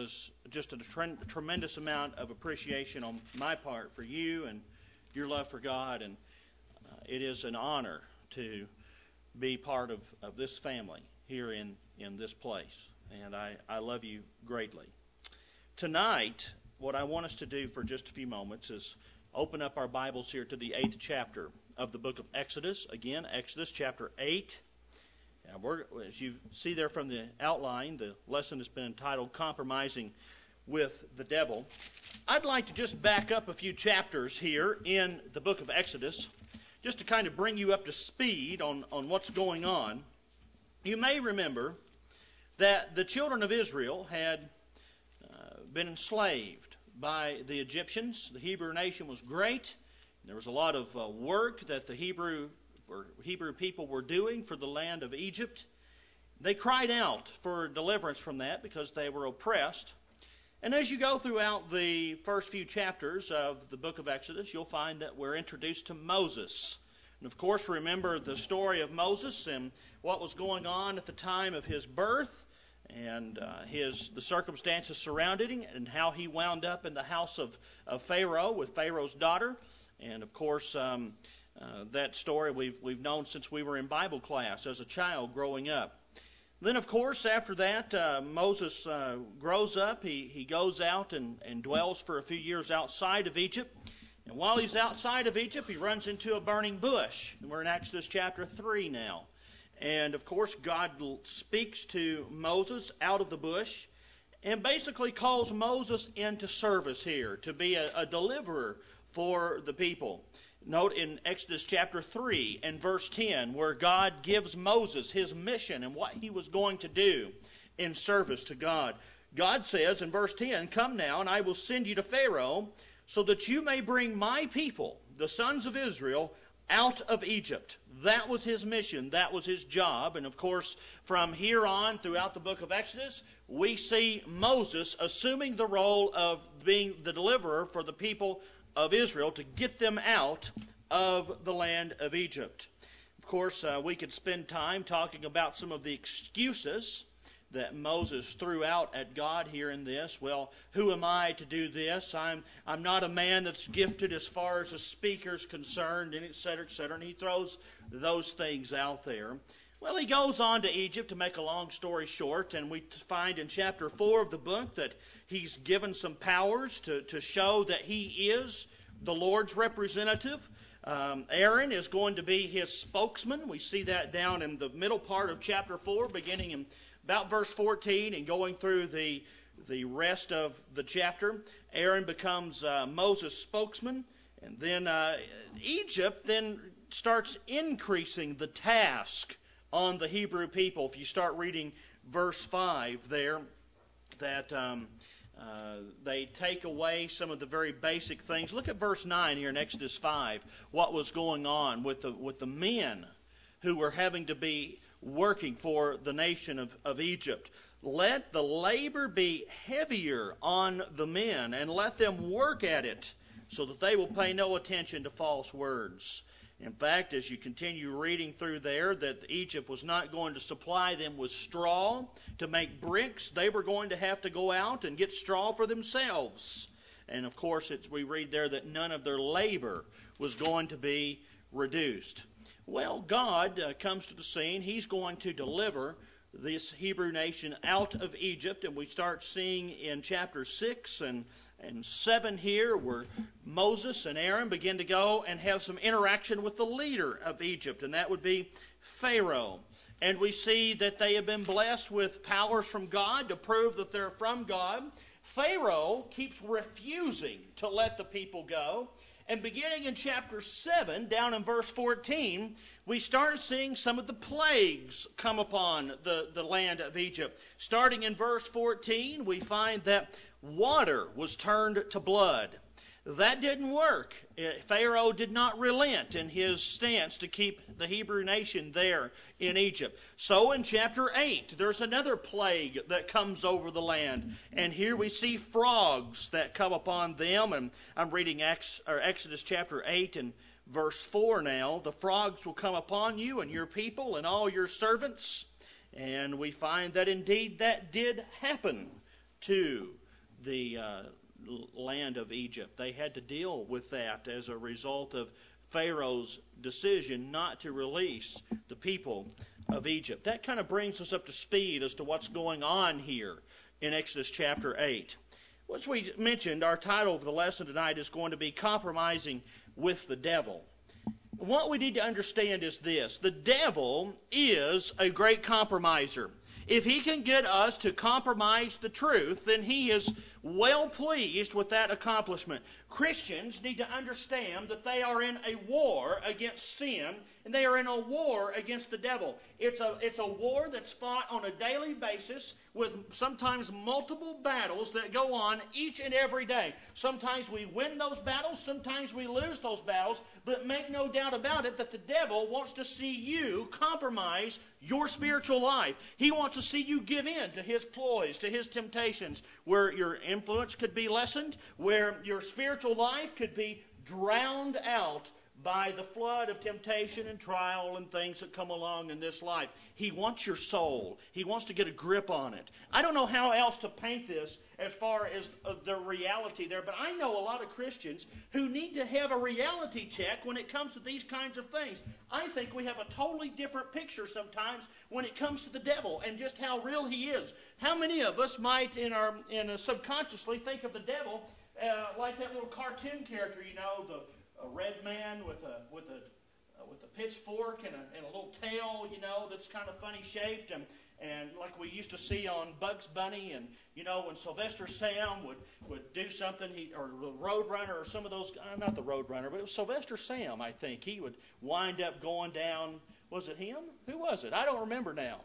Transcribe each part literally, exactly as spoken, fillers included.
is just a tre- tremendous amount of appreciation on my part for you and your love for God, and uh, it is an honor to be part of, of this family here in, in this place, and I, I love you greatly. Tonight, what I want us to do for just a few moments is open up our Bibles here to the eighth chapter of the book of Exodus. Again, Exodus chapter eight. And we're, as you see there from the outline, the lesson has been entitled Compromising with the Devil. I'd like to just back up a few chapters here in the book of Exodus, just to kind of bring you up to speed on, on what's going on. You may remember that the children of Israel had uh, been enslaved by the Egyptians. The Hebrew nation was great. There was a lot of uh, work that the Hebrew or Hebrew people were doing for the land of Egypt. They cried out for deliverance from that because they were oppressed. And as you go throughout the first few chapters of the book of Exodus, you'll find that we're introduced to Moses. And of course, remember the story of Moses and what was going on at the time of his birth, and uh, his the circumstances surrounding it, and how he wound up in the house of, of Pharaoh with Pharaoh's daughter. And of course, um, uh, that story we've we've known since we were in Bible class as a child growing up. Then, of course, after that, uh, Moses uh, grows up. He he goes out and, and dwells for a few years outside of Egypt. And while he's outside of Egypt, he runs into a burning bush. And we're in Exodus chapter three now. And, of course, God speaks to Moses out of the bush and basically calls Moses into service here to be a, a deliverer for the people. Note in Exodus chapter three and verse ten where God gives Moses his mission and what he was going to do in service to God. God says in verse ten, "Come now, and I will send you to Pharaoh so that you may bring my people, the sons of Israel, out of Egypt." That was his mission. That was his job. And of course, from here on throughout the book of Exodus, we see Moses assuming the role of being the deliverer for the people of Israel to get them out of the land of Egypt. Of course, uh, we could spend time talking about some of the excuses that Moses threw out at God here in this. Well, who am I to do this? I'm I'm not a man that's gifted as far as a speaker's concerned, and et cetera, et cetera. And he throws those things out there. Well, he goes on to Egypt, to make a long story short, and we find in chapter four of the book that he's given some powers to, to show that he is the Lord's representative. Um, Aaron is going to be his spokesman. We see that down in the middle part of chapter four, beginning in about verse fourteen and going through the, the rest of the chapter. Aaron becomes uh, Moses' spokesman, and then uh, Egypt then starts increasing the task on the Hebrew people. If you start reading verse five there, that um, uh, they take away some of the very basic things. Look at verse nine here in Exodus five, what was going on with the with the men who were having to be working for the nation of, of Egypt. "Let the labor be heavier on the men, and let them work at it, so that they will pay no attention to false words." In fact, as you continue reading through there, that Egypt was not going to supply them with straw to make bricks. They were going to have to go out and get straw for themselves. And of course, it's, we read there that none of their labor was going to be reduced. Well, God uh, comes to the scene. He's going to deliver this Hebrew nation out of Egypt. And we start seeing in chapter six and And seven here, where Moses and Aaron begin to go and have some interaction with the leader of Egypt, and that would be Pharaoh. And we see that they have been blessed with powers from God to prove that they're from God. Pharaoh keeps refusing to let the people go. And beginning in chapter seven, down in verse fourteen, we start seeing some of the plagues come upon the, the land of Egypt. Starting in verse fourteen, we find that water was turned to blood. That didn't work. Pharaoh did not relent in his stance to keep the Hebrew nation there in Egypt. So in chapter eight, there's another plague that comes over the land. And here we see frogs that come upon them. And I'm reading Exodus chapter eight and verse four now. "The frogs will come upon you and your people and all your servants." And we find that indeed that did happen to the uh, land of Egypt. They had to deal with that as a result of Pharaoh's decision not to release the people of Egypt. That kind of brings us up to speed as to what's going on here in Exodus chapter eight. As we mentioned, our title for the lesson tonight is going to be Compromising with the Devil. What we need to understand is this: the devil is a great compromiser. If he can get us to compromise the truth, then he is well pleased with that accomplishment. Christians need to understand that they are in a war against sin, and they are in a war against the devil. It's a, it's a war that's fought on a daily basis with sometimes multiple battles that go on each and every day. Sometimes we win those battles, sometimes we lose those battles, but make no doubt about it that the devil wants to see you compromise your spiritual life. He wants to see you give in to his ploys, to his temptations, where your influence could be lessened, where your spiritual life could be drowned out by the flood of temptation and trial and things that come along in this life. He wants your soul. He wants to get a grip on it. I don't know how else to paint this as far as uh, the reality there, but I know a lot of Christians who need to have a reality check when it comes to these kinds of things. I think we have a totally different picture sometimes when it comes to the devil and just how real he is. How many of us might in our in a subconsciously think of the devil uh, like that little cartoon character, you know, the a red man with a with a uh, with a pitchfork and a, and a little tail, you know, that's kind of funny shaped, and and like we used to see on Bugs Bunny, and you know when Sylvester Sam would, would do something, he or the Roadrunner or some of those, uh, not the Roadrunner, but it was Sylvester Sam, I think. He would wind up going down. Was it him? Who was it? I don't remember now.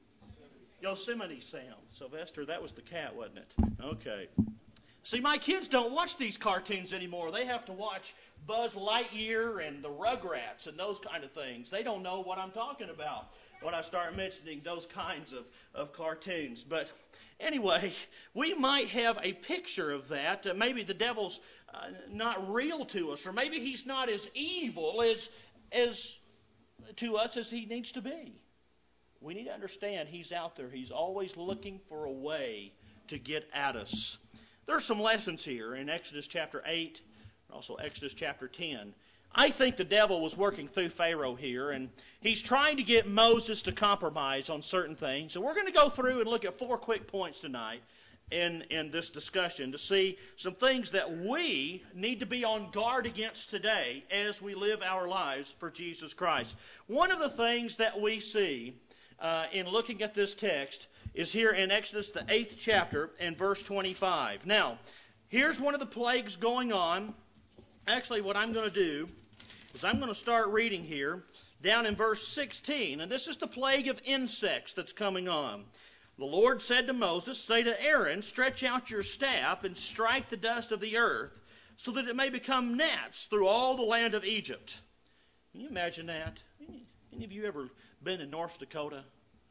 Yosemite Sam. Sylvester, that was the cat, wasn't it? Okay. See, my kids don't watch these cartoons anymore. They have to watch Buzz Lightyear and the Rugrats and those kind of things. They don't know what I'm talking about when I start mentioning those kinds of, of cartoons. But anyway, we might have a picture of that. Uh, maybe the devil's uh, not real to us, or maybe he's not as evil as, as to us as he needs to be. We need to understand he's out there. He's always looking for a way to get at us. There are some lessons here in Exodus chapter eight and also Exodus chapter ten. I think the devil was working through Pharaoh here, and he's trying to get Moses to compromise on certain things. So we're going to go through and look at four quick points tonight in, in this discussion to see some things that we need to be on guard against today as we live our lives for Jesus Christ. One of the things that we see uh, in looking at this text is here in Exodus, the eighth chapter, and verse twenty-five. Now, here's one of the plagues going on. Actually, what I'm going to do is I'm going to start reading here down in verse sixteen, and this is the plague of insects that's coming on. The Lord said to Moses, "Say to Aaron, stretch out your staff and strike the dust of the earth, so that it may become gnats through all the land of Egypt." Can you imagine that? Any of you ever been in North Dakota?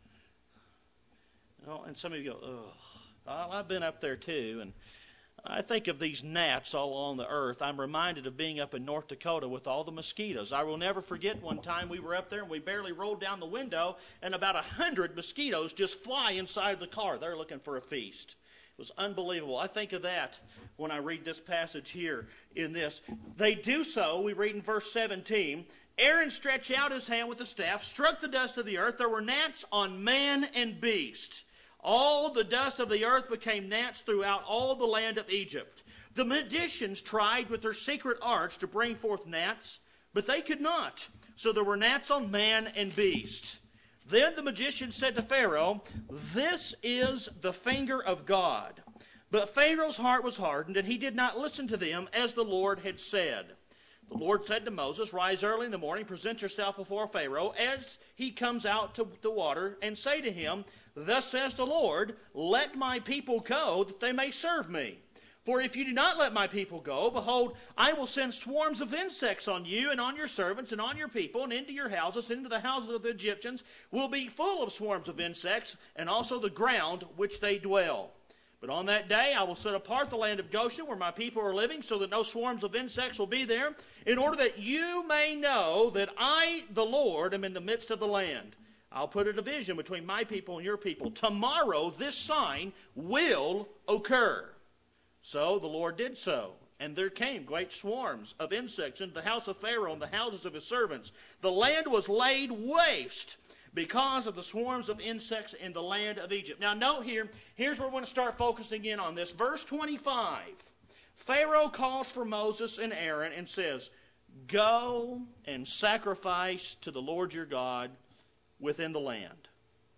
Oh, and some of you go, ugh. Well, I've been up there too, and I think of these gnats all along the earth. I'm reminded of being up in North Dakota with all the mosquitoes. I will never forget one time we were up there and we barely rolled down the window, and about a hundred mosquitoes just fly inside the car. They're looking for a feast. It was unbelievable. I think of that when I read this passage here in this. They do so, we read in verse seventeen, Aaron stretched out his hand with the staff, struck the dust of the earth. There were gnats on man and beast. All the dust of the earth became gnats throughout all the land of Egypt. The magicians tried with their secret arts to bring forth gnats, but they could not. So there were gnats on man and beast. Then the magician said to Pharaoh, "This is the finger of God." But Pharaoh's heart was hardened, and he did not listen to them as the Lord had said. The Lord said to Moses, "Rise early in the morning, present yourself before Pharaoh as he comes out to the water, and say to him, 'Thus says the Lord, let my people go, that they may serve me. For if you do not let my people go, behold, I will send swarms of insects on you and on your servants and on your people, and into your houses, into the houses of the Egyptians will be full of swarms of insects, and also the ground which they dwell. But on that day I will set apart the land of Goshen where my people are living, so that no swarms of insects will be there, in order that you may know that I, the Lord, am in the midst of the land. I'll put a division between my people and your people. Tomorrow this sign will occur. So the Lord did so. And there came great swarms of insects into the house of Pharaoh and the houses of his servants. The land was laid waste because of the swarms of insects in the land of Egypt. Now note here, here's where we're going to start focusing in on this. Verse twenty-five. Pharaoh calls for Moses and Aaron and says, "Go and sacrifice to the Lord your God within the land."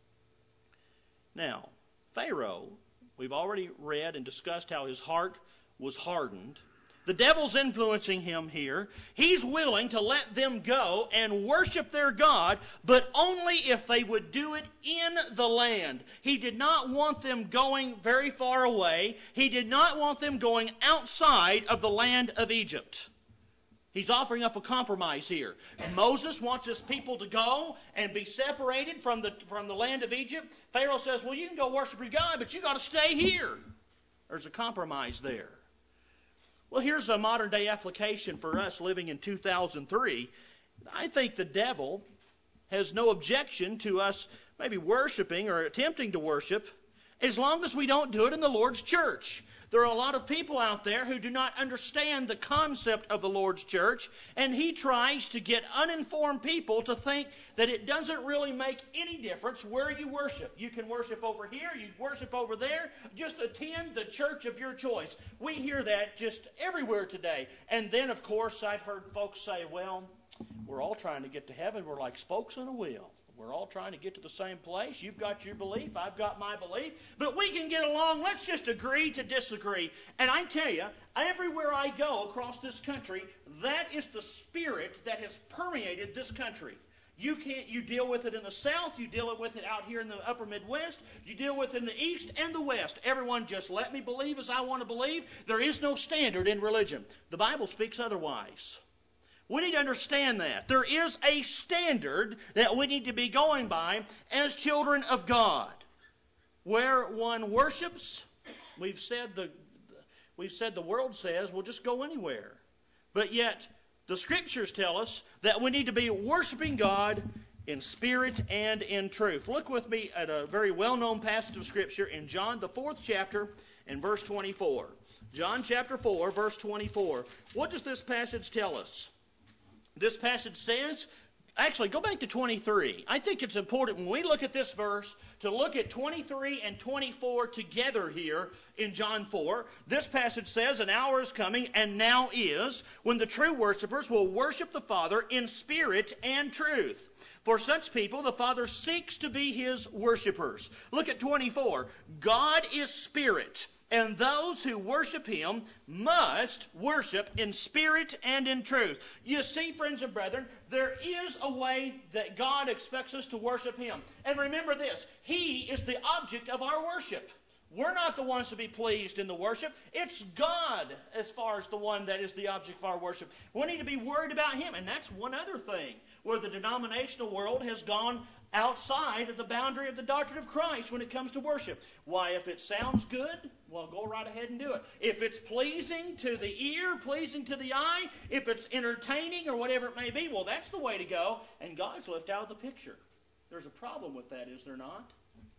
Now, Pharaoh, we've already read and discussed how his heart was hardened. The devil's influencing him here. He's willing to let them go and worship their God, but only if they would do it in the land. He did not want them going very far away. He did not want them going outside of the land of Egypt. He's offering up a compromise here. Moses wants his people to go and be separated from the, from the land of Egypt. Pharaoh says, well, you can go worship your God, but you got to stay here. There's a compromise there. Well, here's a modern day application for us living in two thousand three. I think the devil has no objection to us maybe worshiping or attempting to worship as long as we don't do it in the Lord's church. There are a lot of people out there who do not understand the concept of the Lord's church, and he tries to get uninformed people to think that it doesn't really make any difference where you worship. You can worship over here, you worship over there, just attend the church of your choice. We hear that just everywhere today. And then, of course, I've heard folks say, well, we're all trying to get to heaven. We're like spokes in a wheel. We're all trying to get to the same place. You've got your belief. I've got my belief. But we can get along. Let's just agree to disagree. And I tell you, everywhere I go across this country, that is the spirit that has permeated this country. You can't. You deal with it in the South. You deal with it out here in the upper Midwest. You deal with it in the East and the West. Everyone just let me believe as I want to believe. There is no standard in religion. The Bible speaks otherwise. We need to understand that. There is a standard that we need to be going by as children of God. Where one worships, we've said the, we've said the world says, well, just go anywhere. But yet, the Scriptures tell us that we need to be worshiping God in spirit and in truth. Look with me at a very well-known passage of Scripture in John, the fourth chapter, and verse twenty-four. John chapter four, verse twenty-four. What does this passage tell us? This passage says, actually, go back to twenty-three. I think it's important when we look at this verse to look at twenty-three and twenty-four together here in John four. This passage says, an hour is coming, and now is, when the true worshipers will worship the Father in spirit and truth. For such people, the Father seeks to be His worshipers. Look at twenty-four. God is spirit, and those who worship Him must worship in spirit and in truth. You see, friends and brethren, there is a way that God expects us to worship Him. And remember this, He is the object of our worship. We're not the ones to be pleased in the worship. It's God as far as the one that is the object of our worship. We need to be worried about Him. And that's one other thing where the denominational world has gone outside of the boundary of the doctrine of Christ when it comes to worship. Why, if it sounds good, well, go right ahead and do it. If it's pleasing to the ear, pleasing to the eye, if it's entertaining or whatever it may be, well, that's the way to go. And God's left out of the picture. There's a problem with that, is there not?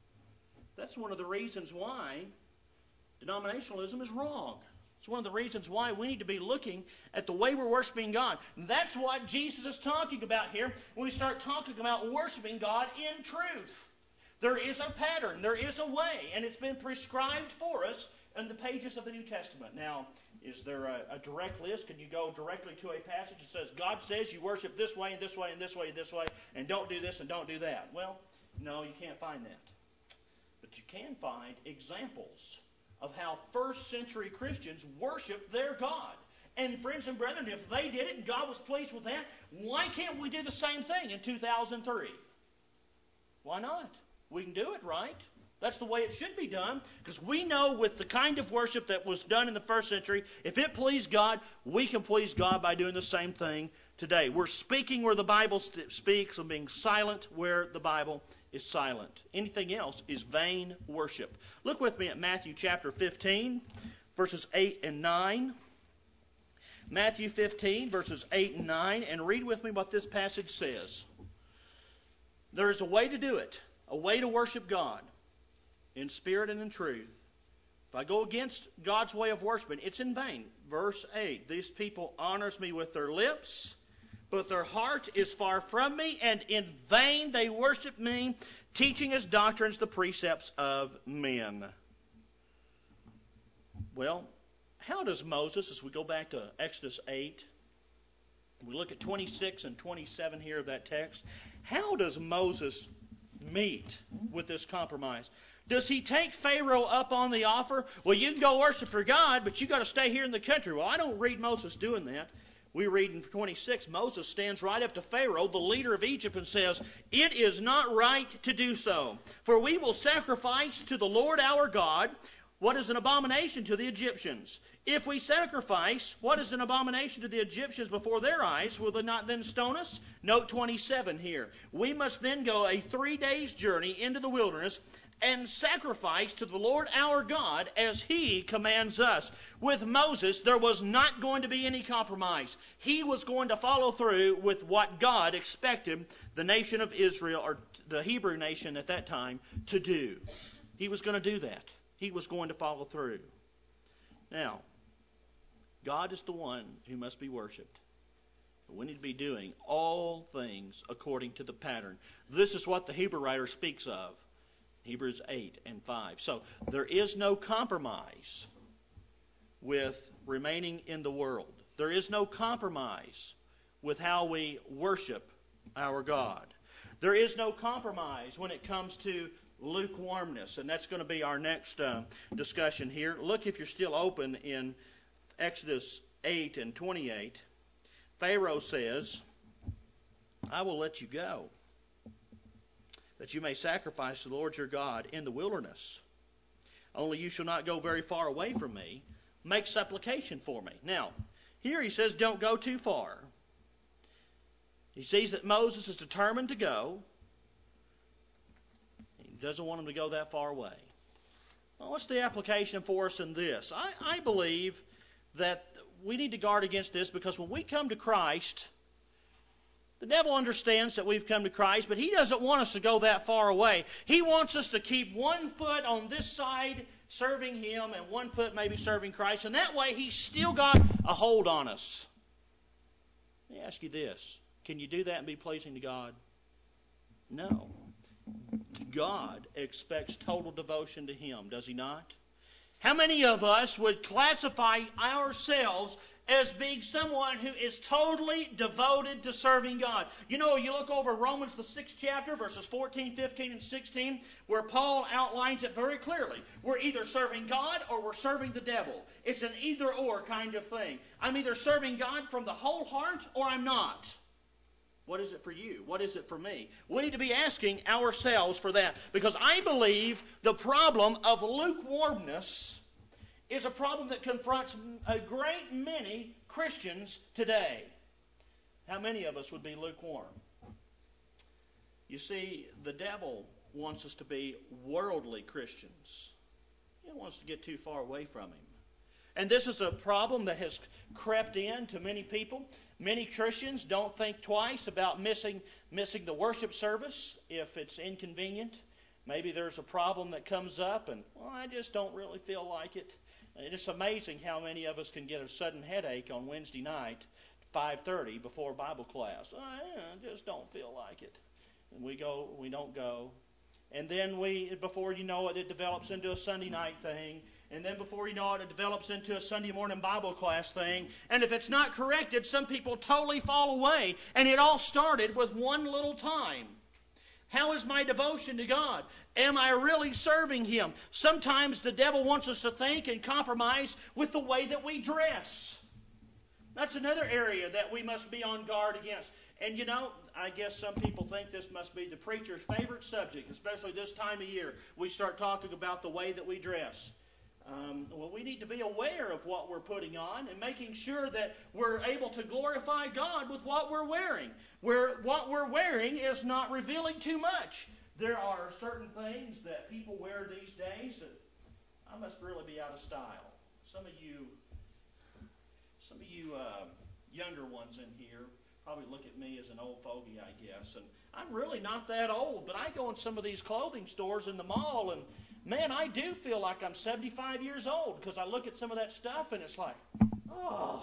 That's one of the reasons why denominationalism is wrong. It's one of the reasons why we need to be looking at the way we're worshiping God. That's what Jesus is talking about here when we start talking about worshiping God in truth. There is a pattern, there is a way, and it's been prescribed for us in the pages of the New Testament. Now, is there a, a direct list? Can you go directly to a passage that says, God says you worship this way and this way and this way and this way, and don't do this and don't do that? Well, no, you can't find that. But you can find examples of how first century Christians worshiped their God. And friends and brethren, if they did it and God was pleased with that, why can't we do the same thing in two thousand three? Why not? We can do it, right? That's the way it should be done, because we know with the kind of worship that was done in the first century, if it pleased God, we can please God by doing the same thing today. We're speaking where the Bible st- speaks and being silent where the Bible is silent. Anything else is vain worship. Look with me at Matthew chapter fifteen, verses eight and nine. Matthew fifteen, verses eight and nine, and read with me what this passage says. There is a way to do it, a way to worship God in spirit and in truth. If I go against God's way of worshiping, it's in vain. Verse eight, these people honors me with their lips, but their heart is far from me, and in vain they worship me, teaching as doctrines the precepts of men. Well, how does Moses, as we go back to Exodus eight, we look at twenty-six and twenty-seven here of that text, how does Moses meet with this compromise? Does he take Pharaoh up on the offer? Well, you can go worship for God, but you've got to stay here in the country. Well, I don't read Moses doing that. We read in twenty-six, Moses stands right up to Pharaoh, the leader of Egypt, and says, "It is not right to do so, for we will sacrifice to the Lord our God what is an abomination to the Egyptians. If we sacrifice what is an abomination to the Egyptians before their eyes, will they not then stone us?" Note twenty-seven here. We must then go a three days journey into the wilderness and sacrifice to the Lord our God as He commands us. With Moses, there was not going to be any compromise. He was going to follow through with what God expected the nation of Israel, or the Hebrew nation at that time, to do. He was going to do that. He was going to follow through. Now, God is the one who must be worshipped. We need to be doing all things according to the pattern. This is what the Hebrew writer speaks of. Hebrews eight and five. So there is no compromise with remaining in the world. There is no compromise with how we worship our God. There is no compromise when it comes to lukewarmness, and that's going to be our next uh, discussion here. Look, if you're still open in Exodus eight and twenty-eight, Pharaoh says, "I will let you go, that you may sacrifice to the Lord your God in the wilderness. Only you shall not go very far away from me. Make supplication for me." Now, here he says, don't go too far. He sees that Moses is determined to go. He doesn't want him to go that far away. Well, what's the application for us in this? I, I believe that we need to guard against this, because when we come to Christ, the devil understands that we've come to Christ, but he doesn't want us to go that far away. He wants us to keep one foot on this side serving Him and one foot maybe serving Christ, and that way He's still got a hold on us. Let me ask you this. Can you do that and be pleasing to God? No. God expects total devotion to Him, does He not? How many of us would classify ourselves as being someone who is totally devoted to serving God? You know, you look over Romans, the sixth chapter, verses fourteen, fifteen, and sixteen, where Paul outlines it very clearly. We're either serving God or we're serving the devil. It's an either-or kind of thing. I'm either serving God from the whole heart or I'm not. What is it for you? What is it for me? We need to be asking ourselves for that, because I believe the problem of lukewarmness is a problem that confronts a great many Christians today. How many of us would be lukewarm? You see, the devil wants us to be worldly Christians. He don't want us to get too far away from Him. And this is a problem that has crept in to many people. Many Christians don't think twice about missing missing the worship service if it's inconvenient. Maybe there's a problem that comes up and, well, I just don't really feel like it. And it's amazing how many of us can get a sudden headache on Wednesday night, five thirty, before Bible class. Oh, I just don't feel like it. And we go, we don't go. And then we, before you know it, it develops into a Sunday night thing. And then before you know it, it develops into a Sunday morning Bible class thing. And if it's not corrected, some people totally fall away. And it all started with one little time. How is my devotion to God? Am I really serving Him? Sometimes the devil wants us to think and compromise with the way that we dress. That's another area that we must be on guard against. And you know, I guess some people think this must be the preacher's favorite subject, especially this time of year. We start talking about the way that we dress. Um, well, we need to be aware of what we're putting on and making sure that we're able to glorify God with what we're wearing. Where what we're wearing is not revealing too much. There are certain things that people wear these days that I must really be out of style. Some of you, some of you uh, younger ones in here probably look at me as an old fogey, I guess. And I'm really not that old, but I go in some of these clothing stores in the mall, and man, I do feel like I'm seventy-five years old because I look at some of that stuff, and it's like, oh.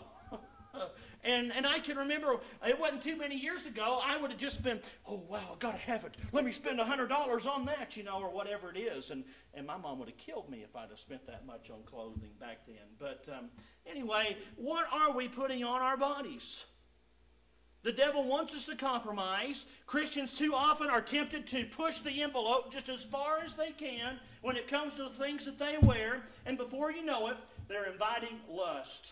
And and I can remember, it wasn't too many years ago, I would have just been, oh, wow, I've got to have it. Let me spend one hundred dollars on that, you know, or whatever it is. And, and my mom would have killed me if I'd have spent that much on clothing back then. But um, anyway, what are we putting on our bodies? The devil wants us to compromise. Christians too often are tempted to push the envelope just as far as they can when it comes to the things that they wear. And before you know it, they're inviting lust.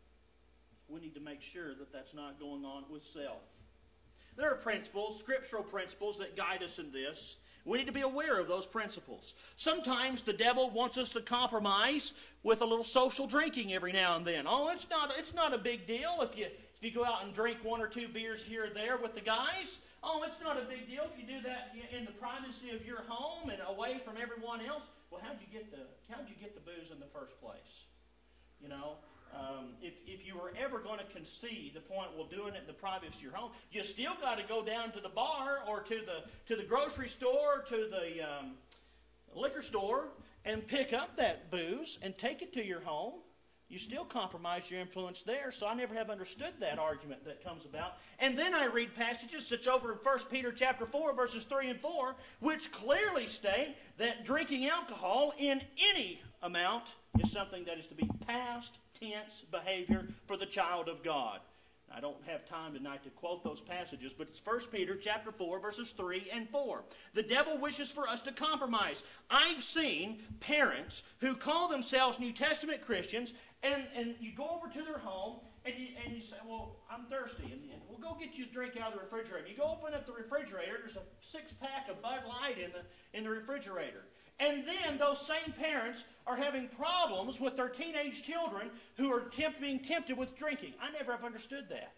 We need to make sure that that's not going on with self. There are principles, scriptural principles, that guide us in this. We need to be aware of those principles. Sometimes the devil wants us to compromise with a little social drinking every now and then. Oh, it's not it's not a big deal if you if you go out and drink one or two beers here or there with the guys. Oh, it's not a big deal if you do that in the privacy of your home and away from everyone else. Well, how'd you get the how'd you get the booze in the first place? You know. Um, if, if you were ever going to concede the point, well, doing it in the privacy of your home, you still got to go down to the bar or to the to the grocery store, or to the um, liquor store, and pick up that booze and take it to your home. You still compromise your influence there. So I never have understood that argument that comes about. And then I read passages such over in First Peter chapter four, verses three and four, which clearly state that drinking alcohol in any amount is something that is to be past tense behavior for the child of God. I don't have time tonight to quote those passages, but it's First Peter chapter four, verses three and four. The devil wishes for us to compromise. I've seen parents who call themselves New Testament Christians, and, and you go over to their home, and you, and you say, well, I'm thirsty, and, and we'll go get you a drink out of the refrigerator. You go open up the refrigerator, there's a six-pack of Bud Light in the in the refrigerator. And then those same parents are having problems with their teenage children who are tempt, being tempted with drinking. I never have understood that.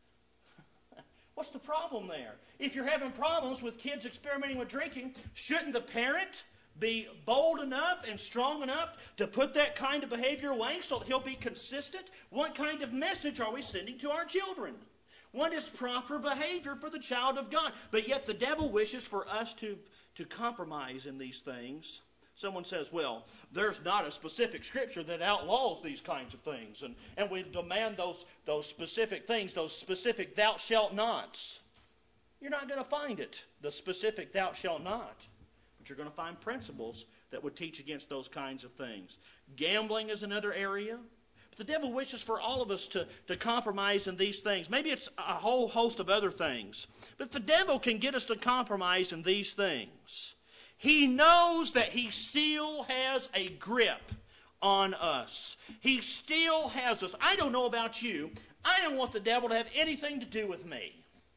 What's the problem there? If you're having problems with kids experimenting with drinking, shouldn't the parent be bold enough and strong enough to put that kind of behavior away so that he'll be consistent? What kind of message are we sending to our children? What is proper behavior for the child of God? But yet the devil wishes for us to to compromise in these things. Someone says, well, there's not a specific scripture that outlaws these kinds of things. And, and we demand those, those specific things, those specific thou shalt nots. You're not going to find it, the specific thou shalt not. But you're going to find principles that would teach against those kinds of things. Gambling is another area. But the devil wishes for all of us to, to compromise in these things. Maybe it's a whole host of other things. But the devil can get us to compromise in these things. He knows that he still has a grip on us. He still has us. I don't know about you. I don't want the devil to have anything to do with me.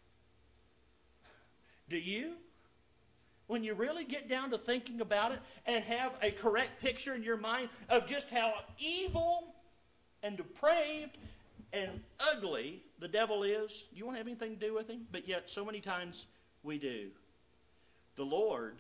Do you? When you really get down to thinking about it and have a correct picture in your mind of just how evil and depraved and ugly the devil is, do you want to have anything to do with him? But yet so many times we do. The Lord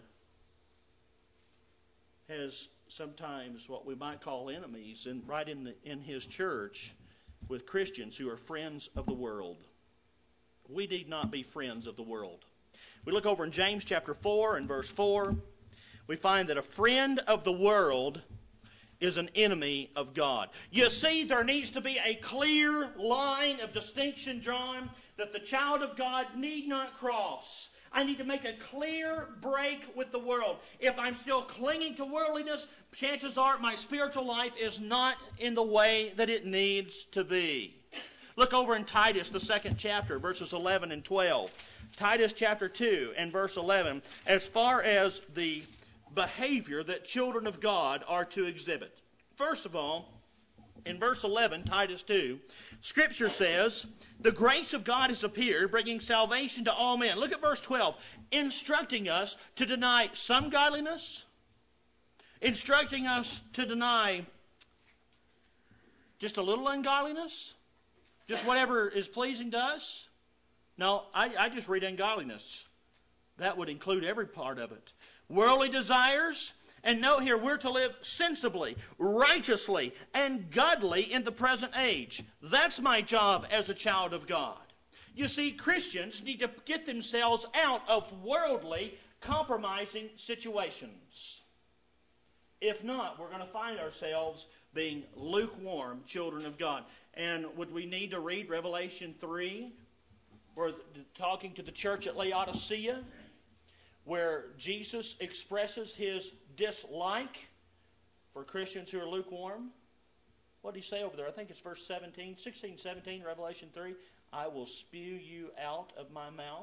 has sometimes what we might call enemies in, right in, the, in His church with Christians who are friends of the world. We need not be friends of the world. We look over in James chapter four and verse four. We find that a friend of the world is an enemy of God. You see, there needs to be a clear line of distinction drawn that the child of God need not cross. I need to make a clear break with the world. If I'm still clinging to worldliness, chances are my spiritual life is not in the way that it needs to be. Look over in Titus, the second chapter, verses eleven and twelve. Titus chapter two and verse eleven, as far as the behavior that children of God are to exhibit. First of all, in verse eleven, Titus two, Scripture says, the grace of God has appeared, bringing salvation to all men. Look at verse twelve. Instructing us to deny some godliness. Instructing us to deny just a little ungodliness. Just whatever is pleasing to us. No, I, I just read ungodliness. That would include every part of it. Worldly desires. And note here, we're to live sensibly, righteously, and godly in the present age. That's my job as a child of God. You see, Christians need to get themselves out of worldly, compromising situations. If not, we're going to find ourselves being lukewarm children of God. And would we need to read Revelation three, where talking to the church at Laodicea, where Jesus expresses His dislike for Christians who are lukewarm? What did He say over there? I think it's verse seventeen, sixteen, seventeen, Revelation three. I will spew you out of my mouth.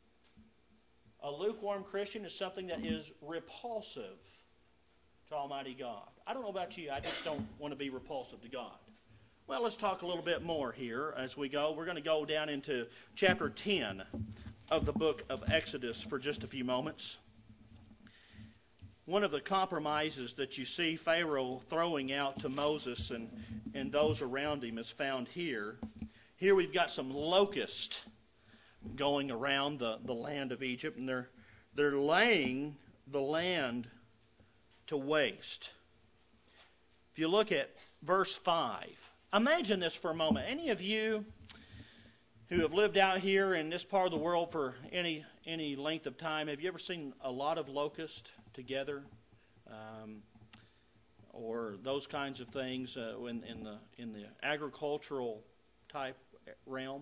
A lukewarm Christian is something that is repulsive to Almighty God. I don't know about you, I just don't want to be repulsive to God. Well, let's talk a little bit more here as we go. We're going to go down into chapter ten of the book of Exodus for just a few moments. One of the compromises that you see Pharaoh throwing out to Moses and, and those around him is found here. Here we've got some locusts going around the, the land of Egypt, and they're they're laying the land to waste. If you look at verse five, imagine this for a moment. Any of you who have lived out here in this part of the world for any any length of time, have you ever seen a lot of locusts together, um, or those kinds of things uh, in, in the in the agricultural type realm?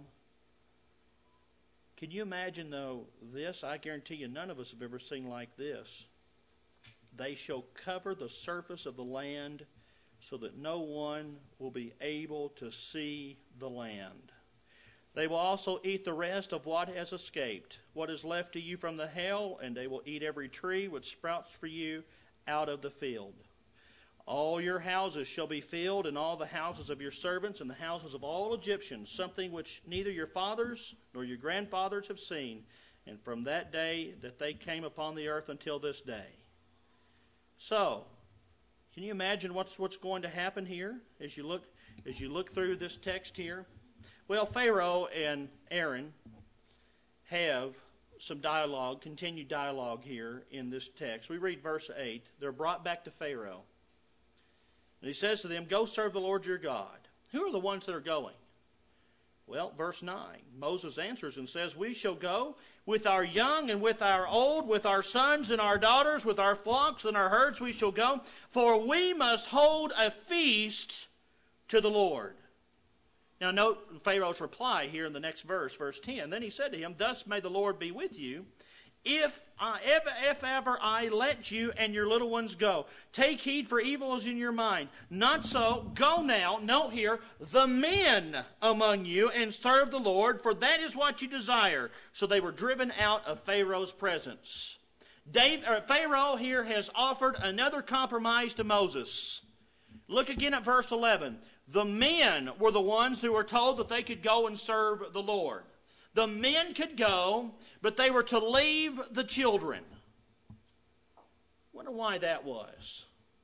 Can you imagine, though, this? I guarantee you none of us have ever seen like this. They shall cover the surface of the land so that no one will be able to see the land. They will also eat the rest of what has escaped, what is left to you from the hail, and they will eat every tree which sprouts for you out of the field. All your houses shall be filled, and all the houses of your servants, and the houses of all Egyptians, something which neither your fathers nor your grandfathers have seen, and from that day that they came upon the earth until this day. So, can you imagine what's what's going to happen here as you look as you look through this text here? Well, Pharaoh and Aaron have some dialogue, continued dialogue here in this text. We read verse eight. They're brought back to Pharaoh. And he says to them, go serve the Lord your God. Who are the ones that are going? Well, verse nine. Moses answers and says, we shall go with our young and with our old, with our sons and our daughters, with our flocks and our herds we shall go, for we must hold a feast to the Lord. Now note Pharaoh's reply here in the next verse, verse ten. Then he said to him, thus may the Lord be with you, if, I, if, if ever I let you and your little ones go. Take heed, for evil is in your mind. Not so. Go now, note here, the men among you, and serve the Lord, for that is what you desire. So they were driven out of Pharaoh's presence. Dave, or Pharaoh here has offered another compromise to Moses. Look again at verse eleven. The men were the ones who were told that they could go and serve the Lord. The men could go, but they were to leave the children. Wonder why that was.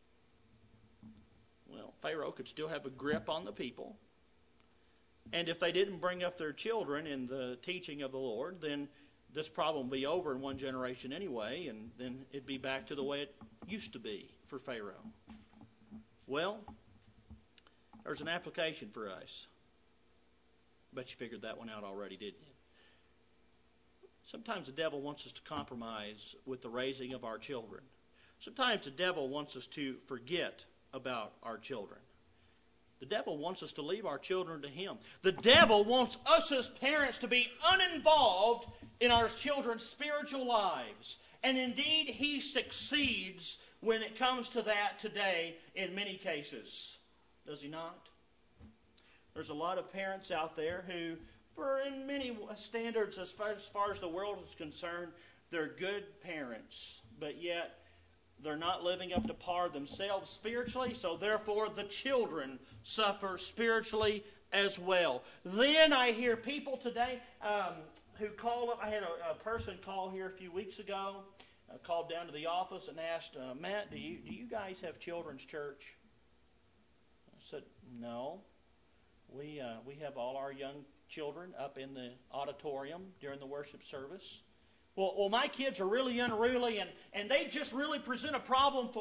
Well, Pharaoh could still have a grip on the people. And if they didn't bring up their children in the teaching of the Lord, then this problem would be over in one generation anyway, and then it'd be back to the way it used to be for Pharaoh. Well, there's an application for us. Bet you figured that one out already, didn't you? Sometimes the devil wants us to compromise with the raising of our children. Sometimes the devil wants us to forget about our children. The devil wants us to leave our children to him. The devil wants us as parents to be uninvolved in our children's spiritual lives. And indeed, he succeeds when it comes to that today in many cases. Does he not? There's a lot of parents out there who, for in many standards as far, as far as the world is concerned, they're good parents, but yet they're not living up to par themselves spiritually, so therefore the children suffer spiritually as well. Then I hear people today um, who call up. I had a, a person call here a few weeks ago, uh, called down to the office and asked, uh, Matt, do you, do you guys have children's church? I said, no. We uh, we have all our young children up in the auditorium during the worship service. Well, well, my kids are really unruly, and, and they just really present a problem for,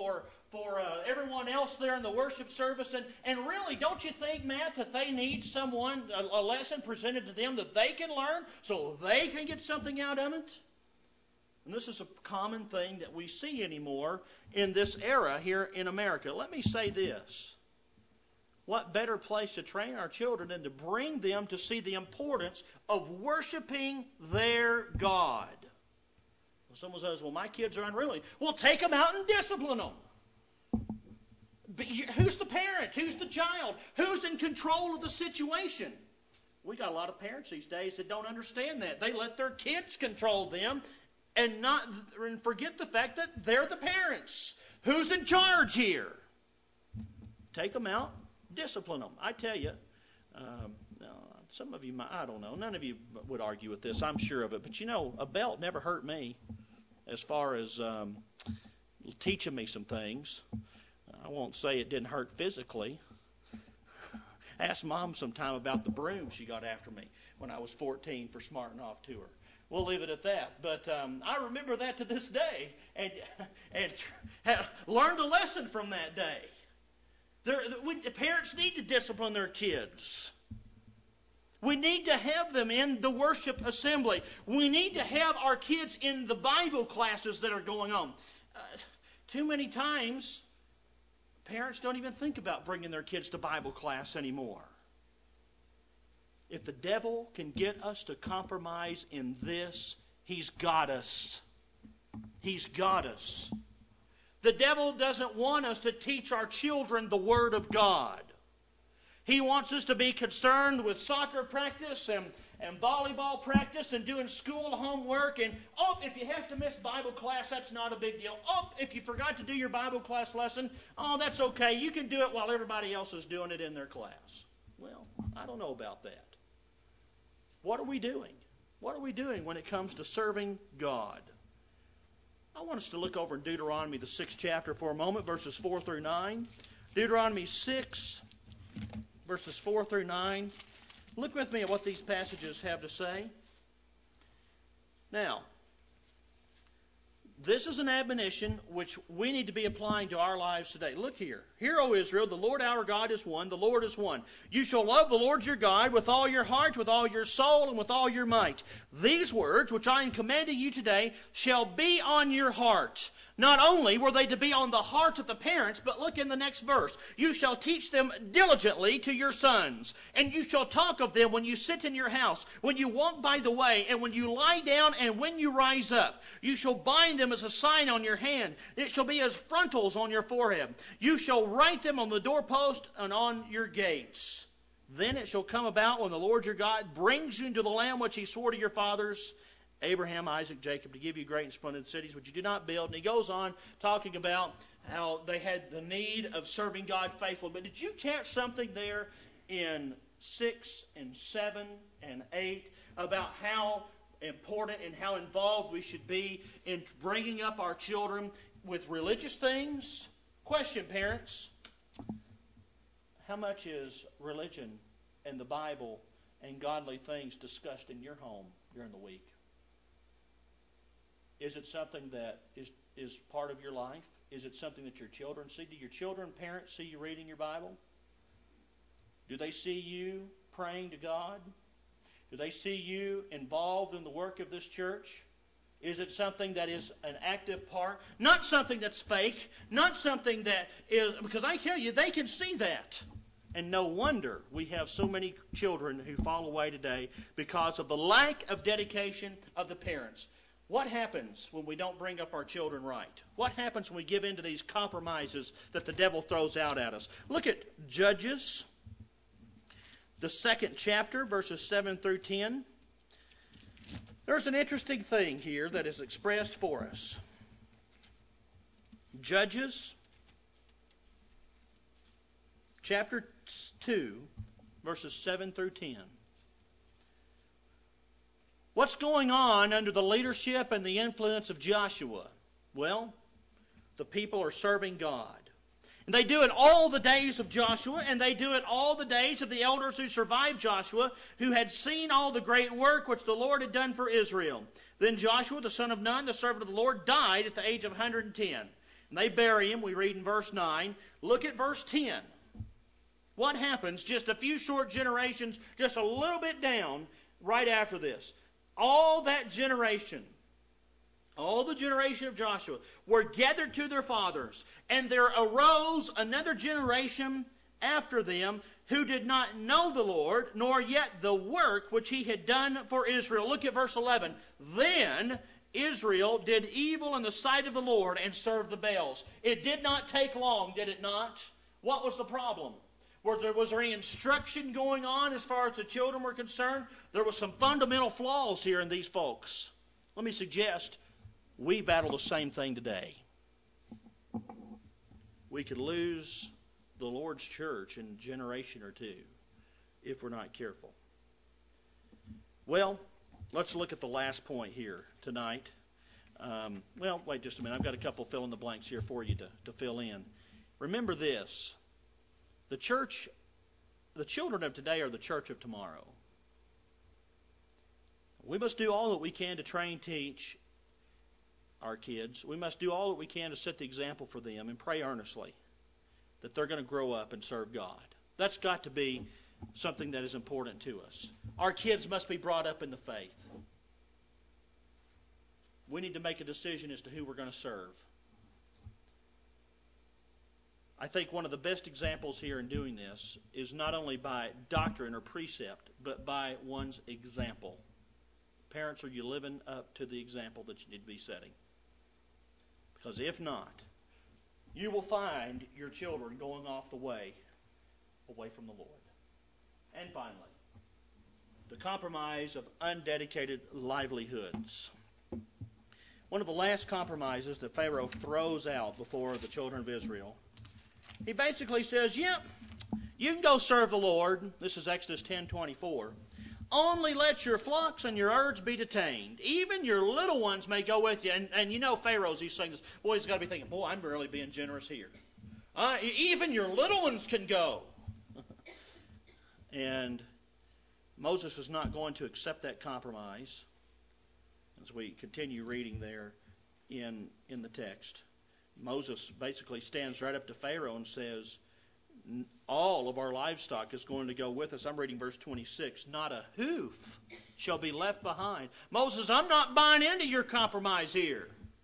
for uh, everyone else there in the worship service. And, and really, don't you think, Matt, that they need someone, a, a lesson presented to them that they can learn so they can get something out of it? And this is a common thing that we see anymore in this era here in America. Let me say this. What better place to train our children than to bring them to see the importance of worshiping their God? Well, someone says, well, my kids are unruly. Well, take them out and discipline them. But who's the parent? Who's the child? Who's in control of the situation? We got a lot of parents these days that don't understand that. They let their kids control them and not and forget the fact that they're the parents. Who's in charge here? Take them out, discipline them. I tell you, um, some of you, might, I don't know, none of you would argue with this, I'm sure of it. But you know, a belt never hurt me as far as um, teaching me some things. I won't say it didn't hurt physically. Asked Mom sometime about the broom she got after me when I was fourteen for smarting off to her. We'll leave it at that. But um, I remember that to this day and and have learned a lesson from that day. There, we, parents need to discipline their kids. We need to have them in the worship assembly. We need to have our kids in the Bible classes that are going on. Uh, too many times, parents don't even think about bringing their kids to Bible class anymore. If the devil can get us to compromise in this, he's got us. He's got us. The devil doesn't want us to teach our children the Word of God. He wants us to be concerned with soccer practice and, and volleyball practice and doing school homework. And, oh, if you have to miss Bible class, that's not a big deal. Oh, if you forgot to do your Bible class lesson, oh, that's okay. You can do it while everybody else is doing it in their class. Well, I don't know about that. What are we doing? What are we doing when it comes to serving God? I want us to look over in Deuteronomy, the sixth chapter, for a moment, verses four through nine. Deuteronomy six, verses four through nine. Look with me at what these passages have to say. Now, this is an admonition which we need to be applying to our lives today. Look here. Hear, O Israel, the Lord our God is one, the Lord is one. You shall love the Lord your God with all your heart, with all your soul, and with all your might. These words, which I am commanding you today, shall be on your heart. Not only were they to be on the hearts of the parents, but look in the next verse. You shall teach them diligently to your sons, and you shall talk of them when you sit in your house, when you walk by the way, and when you lie down, and when you rise up. You shall bind them as a sign on your hand. It shall be as frontals on your forehead. You shall write them on the doorpost and on your gates. Then it shall come about when the Lord your God brings you into the land which he swore to your fathers, Abraham, Isaac, Jacob, to give you great and splendid cities which you do not build. And he goes on talking about how they had the need of serving God faithfully. But did you catch something there in six and seven and eight about how important and how involved we should be in bringing up our children with religious things? Question, parents. How much is religion and the Bible and godly things discussed in your home during the week? Is it something that is, is part of your life? Is it something that your children see? Do your children, parents, see you reading your Bible? Do they see you praying to God? Do they see you involved in the work of this church? Is it something that is an active part? Not something that's fake. Not something that is... Because I tell you, they can see that. And no wonder we have so many children who fall away today because of the lack of dedication of the parents. What happens when we don't bring up our children right? What happens when we give in to these compromises that the devil throws out at us? Look at Judges, the second chapter, verses seven through ten. There's an interesting thing here that is expressed for us. Judges, chapter two, verses seven through ten. What's going on under the leadership and the influence of Joshua? Well, the people are serving God. And they do it all the days of Joshua, and they do it all the days of the elders who survived Joshua, who had seen all the great work which the Lord had done for Israel. Then Joshua, the son of Nun, the servant of the Lord, died at the age of one hundred ten. And they bury him. We read in verse nine. Look at verse ten. What happens just a few short generations, just a little bit down, right after this? All that generation, all the generation of Joshua, were gathered to their fathers, and there arose another generation after them who did not know the Lord, nor yet the work which he had done for Israel. Look at verse eleven. Then Israel did evil in the sight of the Lord and served the Baals. It did not take long, did it not? What was the problem? Was there, was there any instruction going on as far as the children were concerned? There were some fundamental flaws here in these folks. Let me suggest we battle the same thing today. We could lose the Lord's church in a generation or two if we're not careful. Well, let's look at the last point here tonight. Um, well, wait just a minute. I've got a couple fill in the blanks here for you to, to fill in. Remember this. The church, the children of today are the church of tomorrow. We must do all that we can to train, teach our kids. We must do all that we can to set the example for them and pray earnestly that they're going to grow up and serve God. That's got to be something that is important to us. Our kids must be brought up in the faith. We need to make a decision as to who we're going to serve. I think one of the best examples here in doing this is not only by doctrine or precept, but by one's example. Parents, are you living up to the example that you need to be setting? Because if not, you will find your children going off the way, away from the Lord. And finally, the compromise of undedicated livelihoods. One of the last compromises that Pharaoh throws out before the children of Israel, he basically says, yep, you can go serve the Lord. This is Exodus ten twenty-four. Only let your flocks and your herds be detained. Even your little ones may go with you. And, and you know Pharaoh's, he's saying this. Boy, he's got to be thinking, boy, I'm really being generous here. Uh, even your little ones can go. And Moses was not going to accept that compromise. As we continue reading there in, in the text, Moses basically stands right up to Pharaoh and says, all of our livestock is going to go with us. I'm reading verse twenty-six. Not a hoof shall be left behind. Moses, I'm not buying into your compromise here.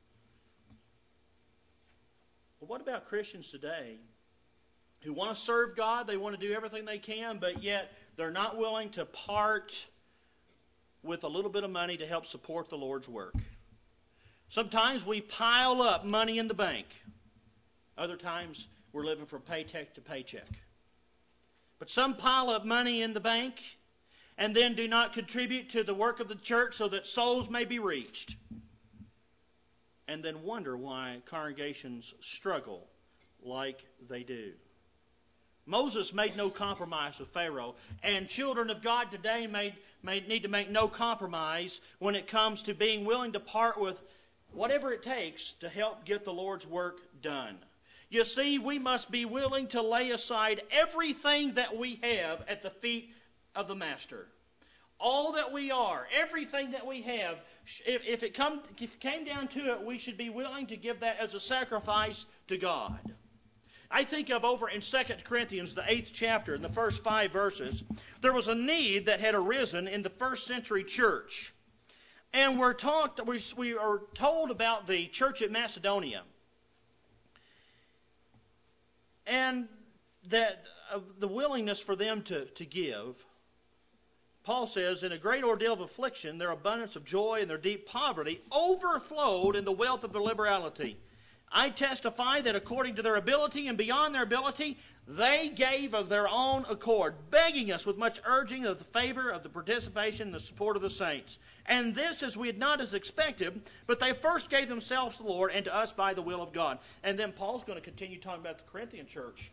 But what about Christians today who want to serve God? They want to do everything they can, but yet they're not willing to part with a little bit of money to help support the Lord's work. Sometimes we pile up money in the bank. Other times we're living from paycheck to paycheck. But some pile up money in the bank and then do not contribute to the work of the church so that souls may be reached. And then wonder why congregations struggle like they do. Moses made no compromise with Pharaoh, and children of God today may, may need to make no compromise when it comes to being willing to part with whatever it takes to help get the Lord's work done. You see, we must be willing to lay aside everything that we have at the feet of the Master. All that we are, everything that we have, if, if, it come, if it came down to it, we should be willing to give that as a sacrifice to God. I think of over in Second Corinthians, the eighth chapter, in the first five verses, there was a need that had arisen in the first century church. And we're talked, we, we are told about the church at Macedonia. And that uh, the willingness for them to, to give. Paul says, in a great ordeal of affliction, their abundance of joy and their deep poverty overflowed in the wealth of their liberality. I testify that according to their ability and beyond their ability, they gave of their own accord, begging us with much urging of the favor of the participation and the support of the saints. And this as we had not as expected, but they first gave themselves to the Lord and to us by the will of God. And then Paul's going to continue talking about the Corinthian church,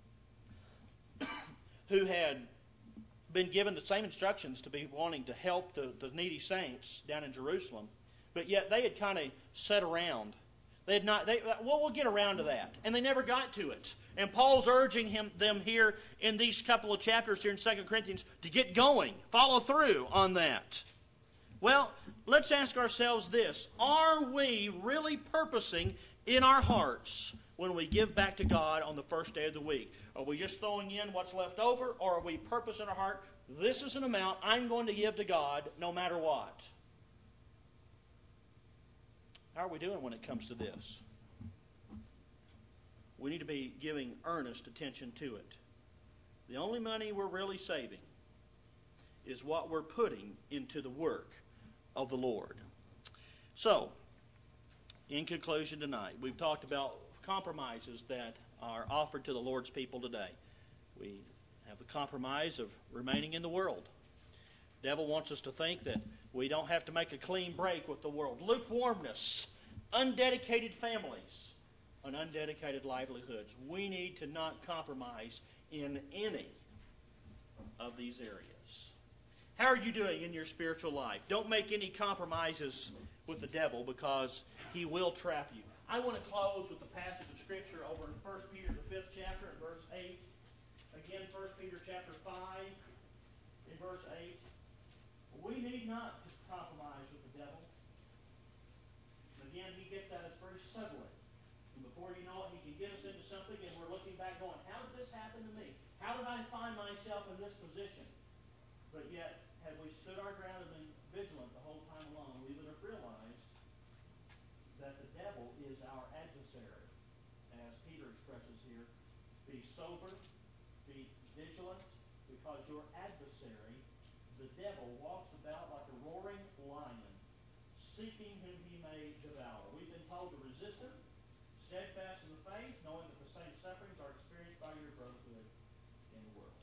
who had been given the same instructions to be wanting to help the, the needy saints down in Jerusalem, but yet they had kind of sat around. They had not. They, well, we'll get around to that, and they never got to it. And Paul's urging him, them here in these couple of chapters here in Second Corinthians to get going, follow through on that. Well, let's ask ourselves this: are we really purposing in our hearts when we give back to God on the first day of the week? Are we just throwing in what's left over, or are we purpose in our heart, this is an amount I'm going to give to God no matter what? How are we doing when it comes to this? We need to be giving earnest attention to it. The only money we're really saving is what we're putting into the work of the Lord. So, in conclusion tonight, we've talked about compromises that are offered to the Lord's people today. We have the compromise of remaining in the world. The devil wants us to think that we don't have to make a clean break with the world. Lukewarmness, undedicated families, and undedicated livelihoods. We need to not compromise in any of these areas. How are you doing in your spiritual life? Don't make any compromises with the devil, because he will trap you. I want to close with a passage of Scripture over in First Peter, the fifth chapter, and verse eight. Again, First Peter chapter five, in verse eight. We need not to compromise with the devil. Again, he gets at us very subtly. And before you know it, he can get us into something, and we're looking back going, how did this happen to me? How did I find myself in this position? But yet, had we stood our ground and been vigilant the whole time along, we would have realized that the devil is our adversary. As Peter expresses here, be sober, be vigilant, because your adversary, the devil, walks about like a roaring lion, seeking whom he may devour. We've been told to resist him, steadfast in the faith, knowing that the same sufferings are experienced by your brotherhood in the world.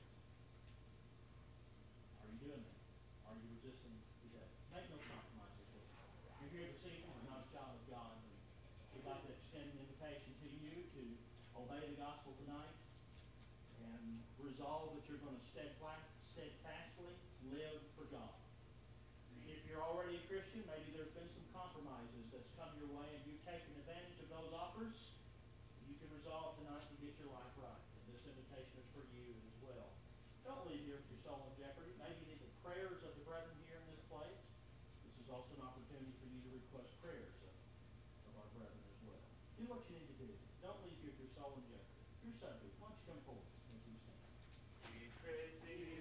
Are you doing that? Are you resisting the devil? Make no compromises with it. You're here this evening, you're not a child of God. We'd like to extend an invitation to you to obey the gospel tonight and resolve that you're going to steadfastly live for God. If you're already a Christian, maybe there's been some compromises that's come your way and you've taken advantage of those offers. You can resolve tonight to get your life right. And this invitation is for you as well. Don't leave here with your soul in jeopardy. Maybe you need the prayers of the brethren here in this place. This is also an opportunity for you to request prayers of, of our brethren as well. Do what you need to do. Don't leave here with your soul in jeopardy. You're subject. Why don't you come forward as we stand?